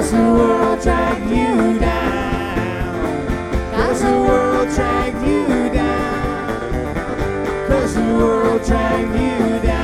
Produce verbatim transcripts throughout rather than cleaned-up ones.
'cause the world dragged you down, 'cause the world dragged you down, 'cause the world dragged you down.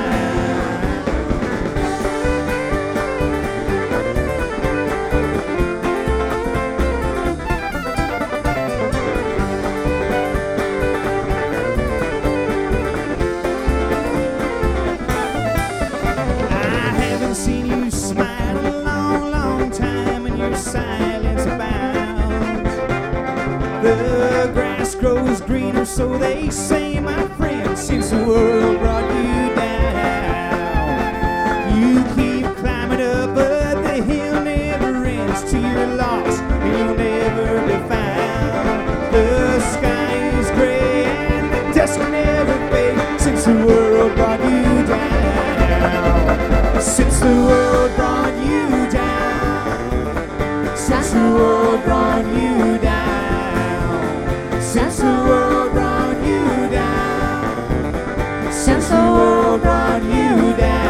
Silence abounds. The grass grows greener, so they say, my friend, since the world brought you down. You keep climbing up, but the hill never ends. Till you're lost, and you'll never be found. The sky is gray, and the dust will never fade. Since the world brought you down. Since the world brought you down. Since the world brought you down, since the world brought you down, since the world brought you down.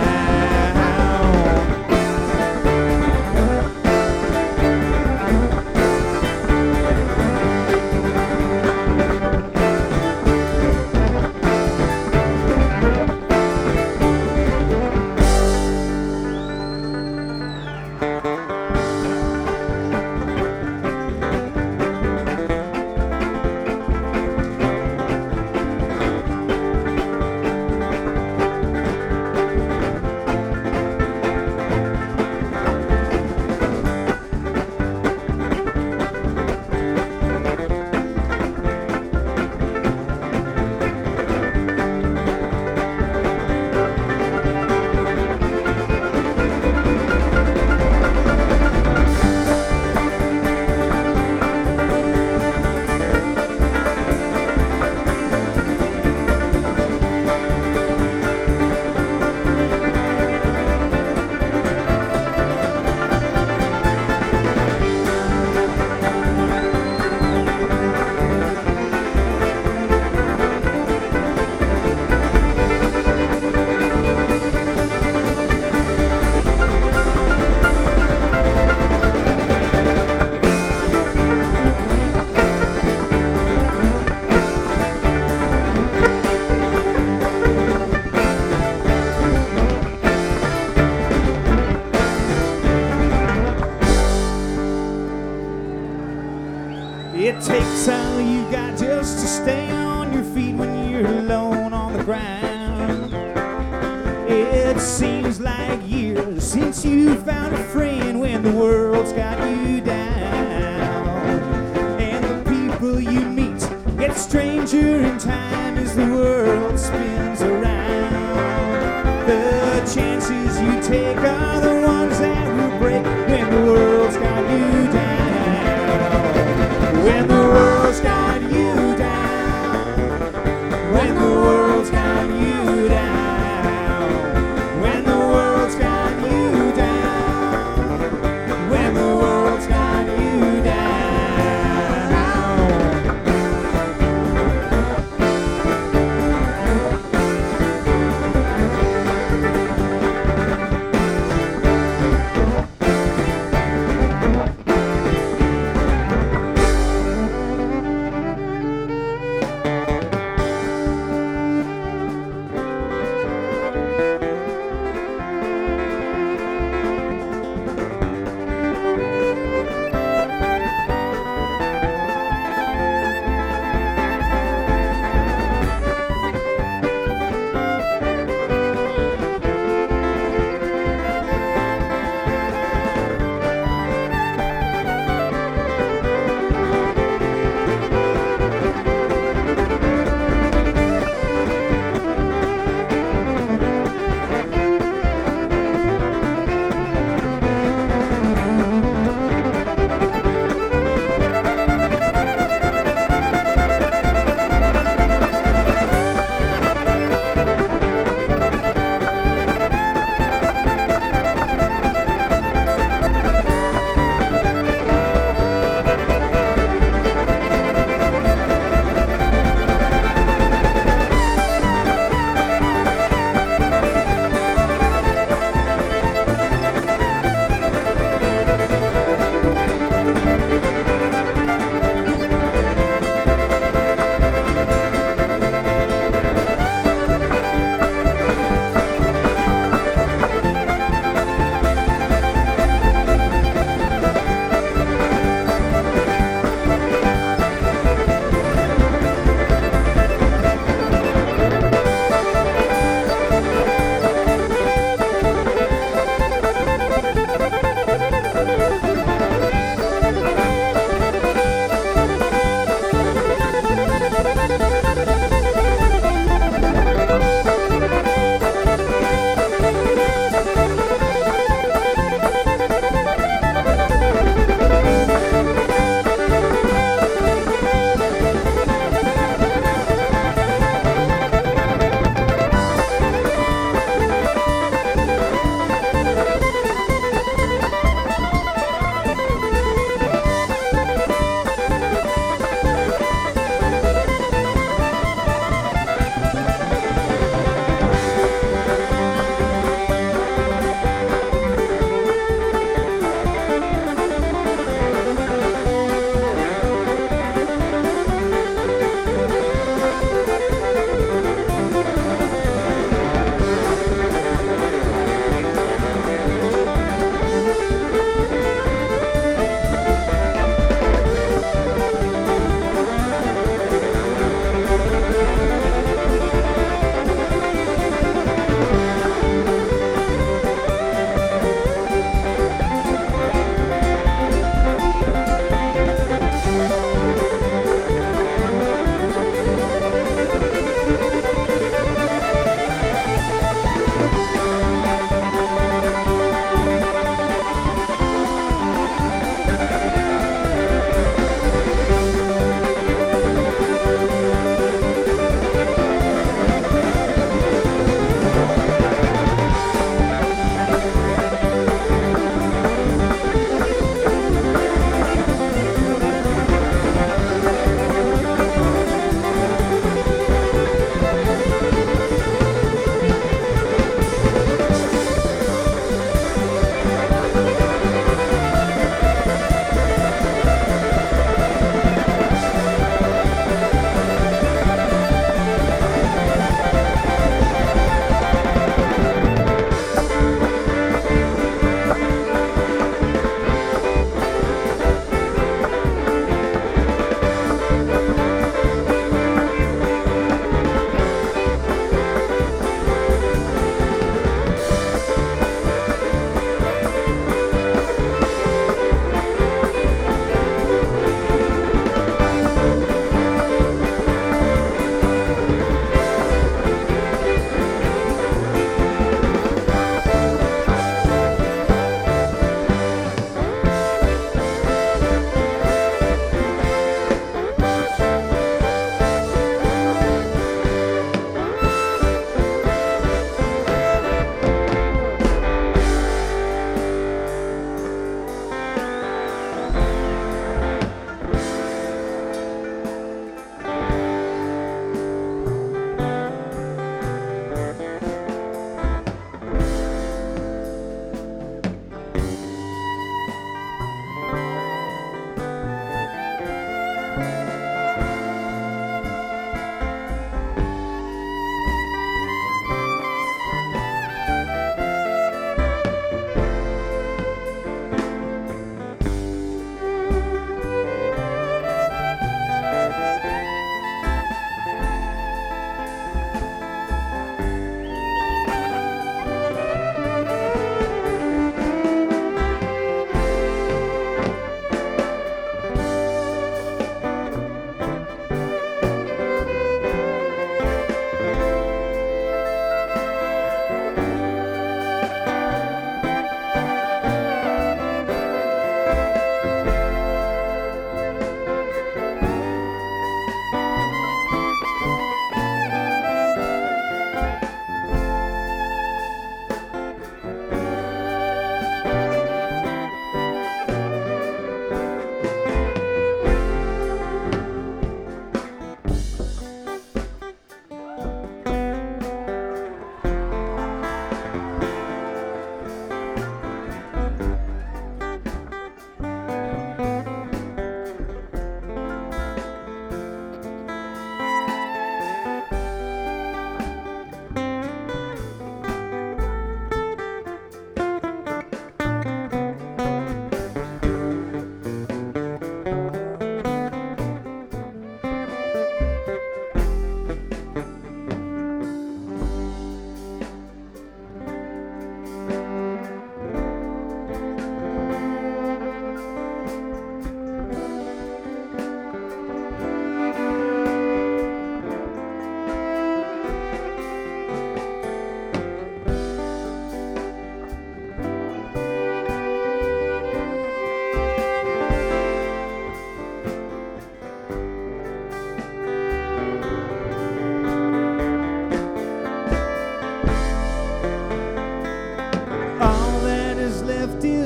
It takes all you got just to stay on your feet when you're alone on the ground. It seems like years since you found a friend when the world's got you down. And the people you meet get stranger in time as the world spins around. The chances you take are the ones that will break when the world's got you down. When the world's got you down, when the world's got you down, when the world's got you down, when the world's got you down.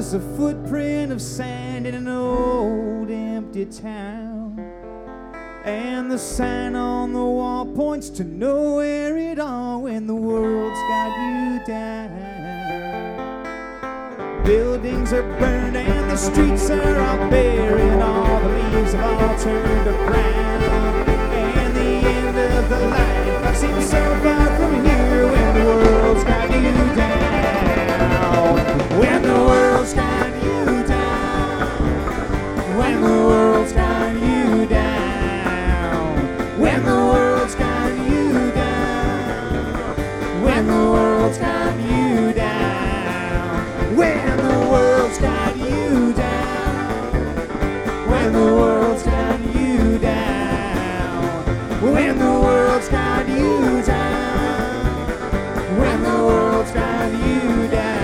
just a footprint of sand in an old empty town. And the sign on the wall points to nowhere at all when the world's got you down. Buildings are burned and the streets are all bare, and all the leaves have all turned to brown. And the end of the line seems so far from here when the world's got you down. When the world's got you down. When the world's got you down. When the world's got you down. When the world's got you down. When the world's got you down. When the world's got you down. When the world's got you down. When the world's got you down.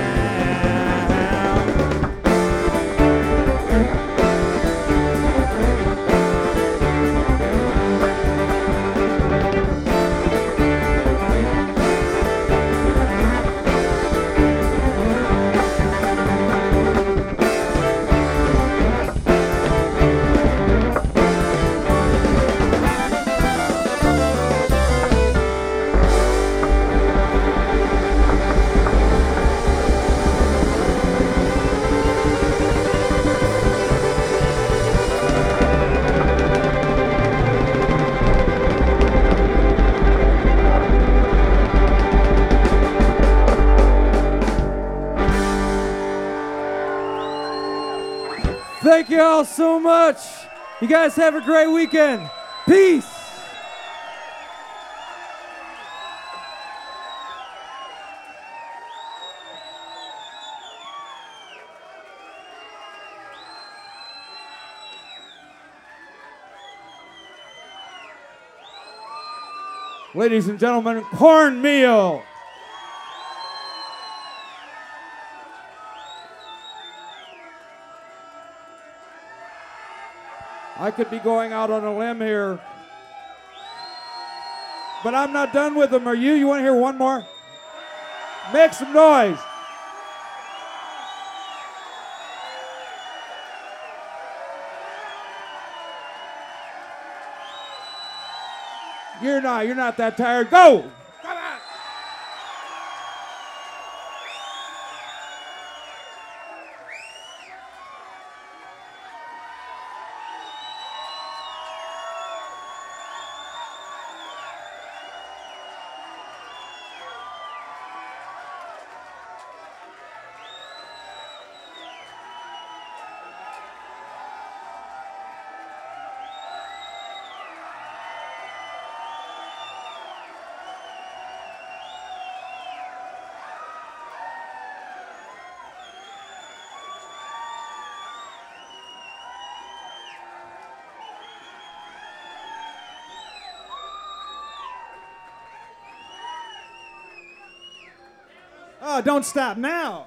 Thank you all so much. You guys have a great weekend. Peace. Ladies and gentlemen, Cornmeal. I could be going out on a limb here, but I'm not done with them. Are you? You want to hear one more? Make some noise. You're not. You're not that tired. Go. Come on. Oh, don't stop now.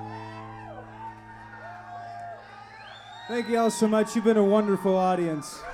Thank you all so much. You've been a wonderful audience.